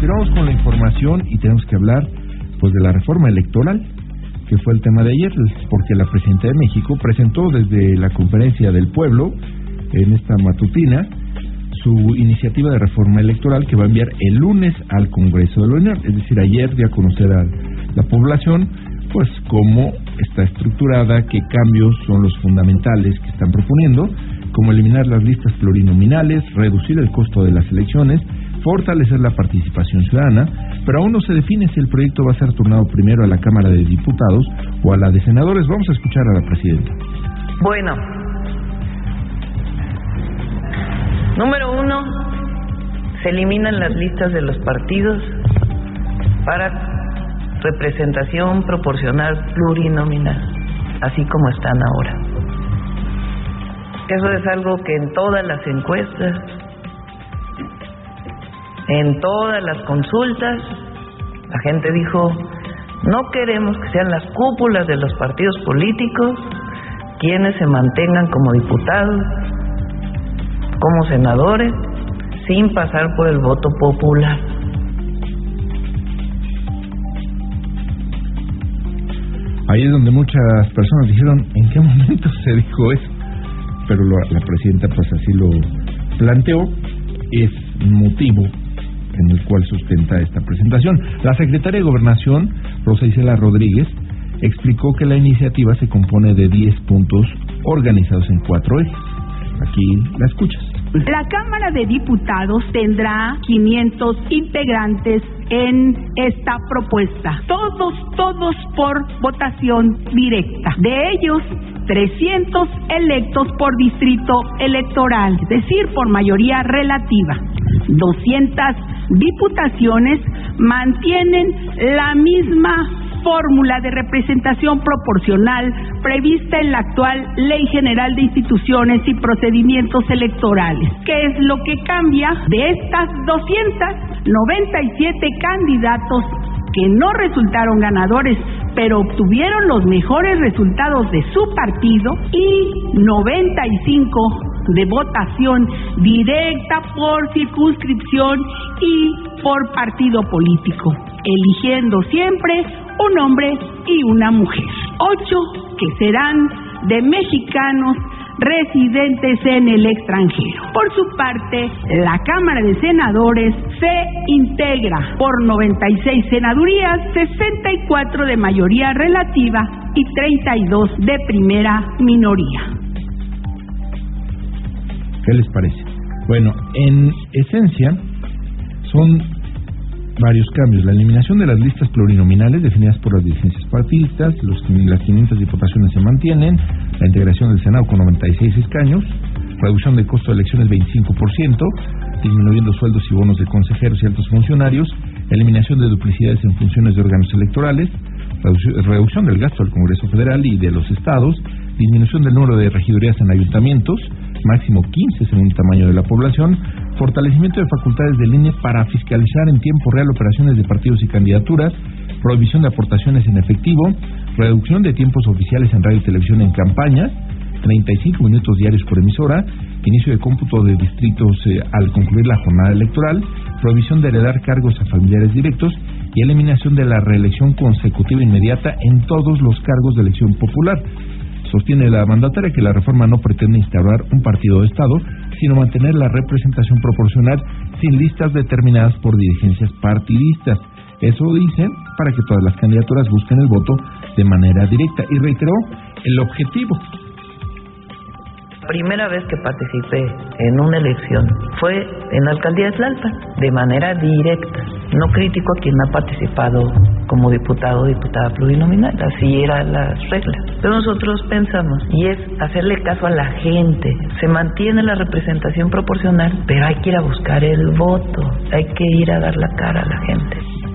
continuamos con la información y tenemos que hablar pues de la reforma electoral, que fue el tema de ayer, porque la Presidenta de México presentó desde la Conferencia del Pueblo, en esta matutina, su iniciativa de reforma electoral que va a enviar el lunes al Congreso de la Unión. Es decir, ayer dio a conocer a la población pues cómo está estructurada, qué cambios son los fundamentales que están proponiendo, como eliminar las listas plurinominales, reducir el costo de las elecciones, fortalecer la participación ciudadana, pero aún no se define si el proyecto va a ser turnado primero a la Cámara de Diputados o a la de Senadores. Vamos a escuchar a la Presidenta. Bueno, número 1, se eliminan las listas de los partidos para representación proporcional plurinominal, así como están ahora. Eso es algo que en todas las encuestas, en todas las consultas, la gente dijo: no queremos que sean las cúpulas de los partidos políticos quienes se mantengan como diputados, como senadores, sin pasar por el voto popular. Ahí es donde muchas personas dijeron: ¿en qué momento se dijo eso? Pero la Presidenta pues así lo planteó, es motivo en el cual sustenta esta presentación. La Secretaria de Gobernación, Rosa Isela Rodríguez, explicó que la iniciativa se compone de 10 puntos organizados en 4 ejes. Aquí la escuchas. La Cámara de Diputados tendrá 500 integrantes en esta propuesta, todos por votación directa. De ellos, 300 electos por distrito electoral, es decir, por mayoría relativa. 200 diputaciones mantienen la misma fórmula de representación proporcional prevista en la actual Ley General de Instituciones y Procedimientos Electorales. ¿Qué es lo que cambia? De estas 297 candidatos que no resultaron ganadores, pero obtuvieron los mejores resultados de su partido, y 95 de votación directa por circunscripción y por partido político, eligiendo siempre un hombre y una mujer. 8 que serán de mexicanos residentes en el extranjero. Por su parte, la Cámara de Senadores se integra por 96 senadurías, 64 de mayoría relativa y 32 de primera minoría. ¿Qué les parece? Bueno, en esencia son varios cambios: la eliminación de las listas plurinominales definidas por las dirigencias partidistas, las 500 diputaciones se mantienen, la integración del Senado con 96 escaños, reducción del costo de elecciones 25%, disminuyendo sueldos y bonos de consejeros y altos funcionarios, eliminación de duplicidades en funciones de órganos electorales, reducción del gasto del Congreso Federal y de los estados, disminución del número de regidurías en ayuntamientos, máximo 15 según el tamaño de la población, fortalecimiento de facultades del INE para fiscalizar en tiempo real operaciones de partidos y candidaturas, prohibición de aportaciones en efectivo, reducción de tiempos oficiales en radio y televisión en campañas, 35 minutos diarios por emisora, inicio de cómputo de distritos al concluir la jornada electoral, prohibición de heredar cargos a familiares directos y eliminación de la reelección consecutiva inmediata en todos los cargos de elección popular. Sostiene la mandataria que la reforma no pretende instaurar un partido de Estado, sino mantener la representación proporcional sin listas determinadas por dirigencias partidistas. Eso dicen para que todas las candidaturas busquen el voto de manera directa, y reiteró el objetivo. Primera vez que participé en una elección fue en la alcaldía de Tlalpan, de manera directa. No critico a quien ha participado como diputado o diputada plurinominal, así eran las reglas. Pero nosotros pensamos, y es hacerle caso a la gente. Se mantiene la representación proporcional, pero hay que ir a buscar el voto, hay que ir a dar la cara a la gente.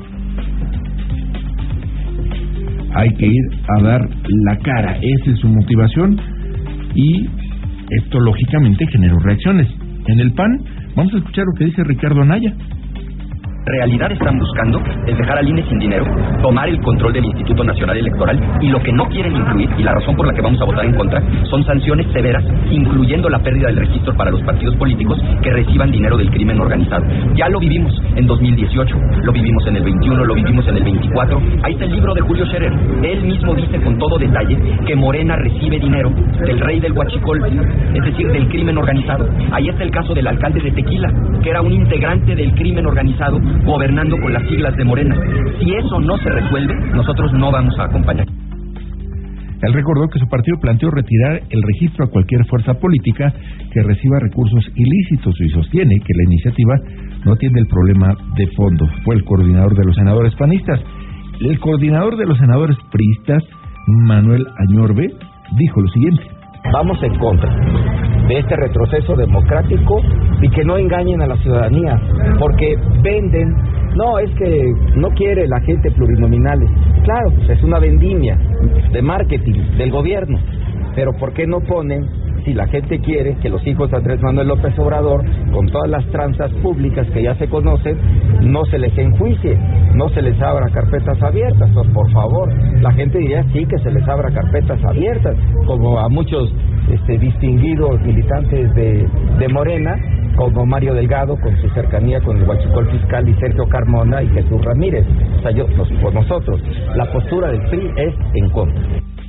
Hay que ir a dar la cara, esa es su motivación, y esto lógicamente generó reacciones. En el PAN, vamos a escuchar lo que dice Ricardo Anaya. realidad están buscando es dejar al INE sin dinero, tomar el control del Instituto Nacional Electoral, y lo que no quieren incluir, y la razón por la que vamos a votar en contra, son sanciones severas, incluyendo la pérdida del registro para los partidos políticos que reciban dinero del crimen organizado. Ya lo vivimos en 2018, lo vivimos en el 21, lo vivimos en el 24. Ahí está el libro de Julio Scherer. Él mismo dice con todo detalle que Morena recibe dinero del rey del huachicol, es decir, del crimen organizado. Ahí está el caso del alcalde de Tequila, que era un integrante del crimen organizado gobernando con las siglas de Morena. Si eso no se resuelve, nosotros no vamos a acompañar. Él recordó que su partido planteó retirar el registro a cualquier fuerza política que reciba recursos ilícitos y sostiene que la iniciativa no atiende el problema de fondo. Fue el coordinador de los senadores panistas. El coordinador de los senadores priistas, Manuel Añorbe, dijo lo siguiente: vamos en contra de este retroceso democrático y que no engañen a la ciudadanía, porque venden. No, es que no quiere la gente plurinominales. Claro, es una vendimia de marketing del gobierno. Pero ¿por qué no ponen, si la gente quiere, que los hijos de Andrés Manuel López Obrador, con todas las tranzas públicas que ya se conocen, no se les enjuicie, no se les abra carpetas abiertas? Pues, por favor, la gente diría sí que se les abra carpetas abiertas, como a muchos distinguidos militantes de Morena, como Mario Delgado, con su cercanía con el huachicol fiscal, y Sergio Carmona y Jesús Ramírez. O sea, por nosotros, la postura del PRI es en contra.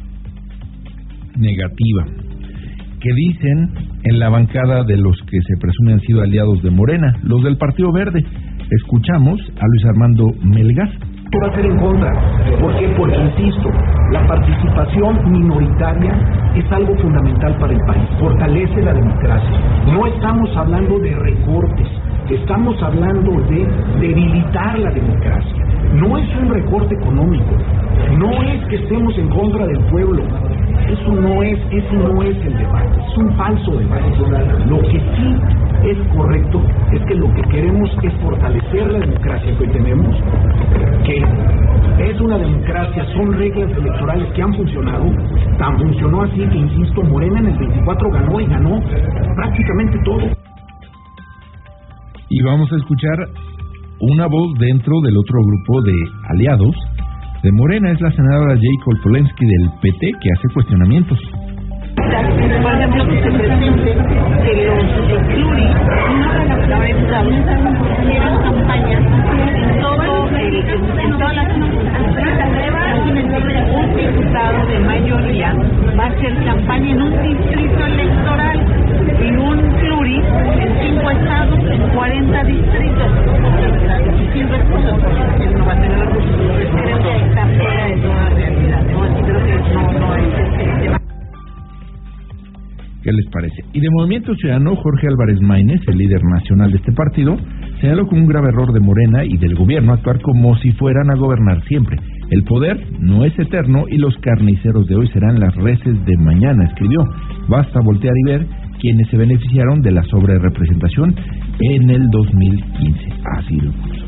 Negativa. ¿Qué dicen en la bancada de los que se presumen han sido aliados de Morena, los del Partido Verde? Escuchamos a Luis Armando Melgar. ¿Qué va a ser en contra? ¿Por qué? Porque, insisto, la participación minoritaria es algo fundamental para el país, fortalece la democracia. No estamos hablando de recortes, estamos hablando de debilitar la democracia. No es un recorte económico, no es que estemos en contra del pueblo. Eso no es el debate, es un falso debate. Lo que sí es correcto es que lo que queremos es fortalecer la democracia que hoy tenemos, que es una democracia, son reglas electorales que han funcionado, tan funcionó así que, insisto, Morena en el 24 ganó y ganó prácticamente todo. Y vamos a escuchar una voz dentro del otro grupo de aliados de Morena, es la senadora Jacob Polensky del PT, que hace cuestionamientos. Por ejemplo, que se presente que los pluris no relacionados hicieron campañas en todas las un diputado de mayoría va a hacer campaña en un distrito electoral y un pluri en 5 estados, en 40 distritos, sin recursos, porque él no va a tener recursos. Creo que está fuera de toda realidad, ¿no? Así creo que no es el tema. ¿Qué les parece? Y de Movimiento Ciudadano, Jorge Álvarez Maínez, el líder nacional de este partido, señaló como un grave error de Morena y del gobierno actuar como si fueran a gobernar siempre. El poder no es eterno y los carniceros de hoy serán las reses de mañana, escribió. Basta voltear y ver quienes se beneficiaron de la sobrerepresentación en el 2015. Así lo puso.